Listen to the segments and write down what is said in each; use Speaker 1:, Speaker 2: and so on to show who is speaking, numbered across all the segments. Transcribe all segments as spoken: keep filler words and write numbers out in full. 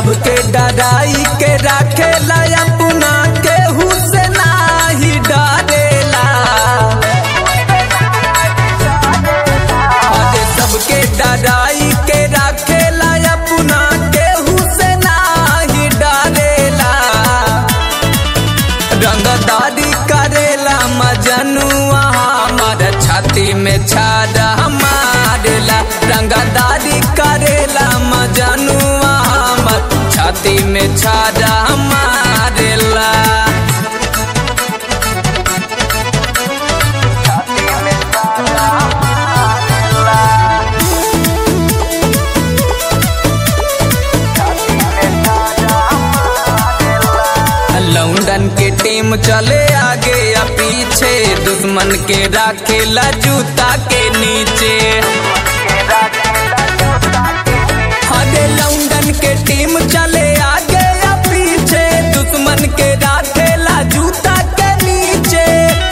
Speaker 1: सबके डराई के राखेला अपना केहू से नाही डरेला। अरे सबके डराई के राखेला अपना केहू से नाही डरेला। रंगदारी करेला मजनुआ हमार छाती में छाड़ा मारेला। रंगदारी करेला मजनुआ हमार छाती में छाड़ा मारेला। लौंडन के टीम चले आगे या पीछे, दुश्मन के राखेला जूता के नीचे। अरे लौंडन के टीम चले आगे या पीछे, दुश्मन के राखेला जूता के नीचे।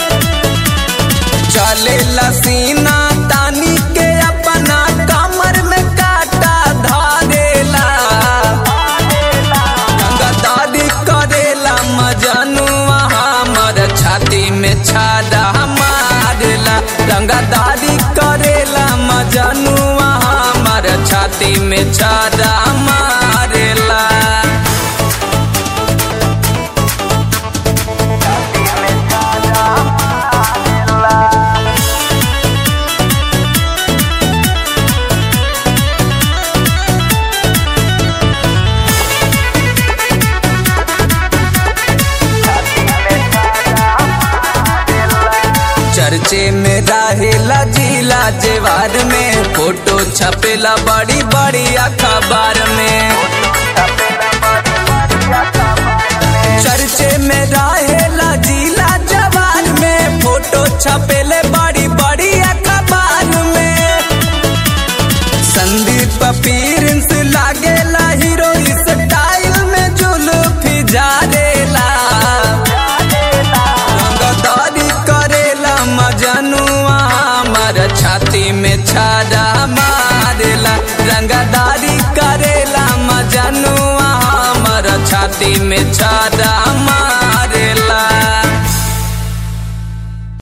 Speaker 1: चले सीना तानी के अपना कमर में काटा धारेला। रंगदारी करेला मजनुआ हमार छाती में छाड़ा मारेला। रंगदारी करेला मजनुआ हमार छाती में छाड़ा मारेला। चर्चे में रहेला जिला जेवार में, फोटो छपेला बड़ी बड़ी अखबार में। चर्चे में रहेला जिला जेवार में, फोटो छपेले बड़ी बड़ी अखबार में। संदीप पीरिंस लागेला हीरो स्टाइल में जुल्फी झारेला। मजनुआ हमार छाती में छाड़ा मारेला। रंगदारी करेला मजनुआ हमार छाती में छाड़ा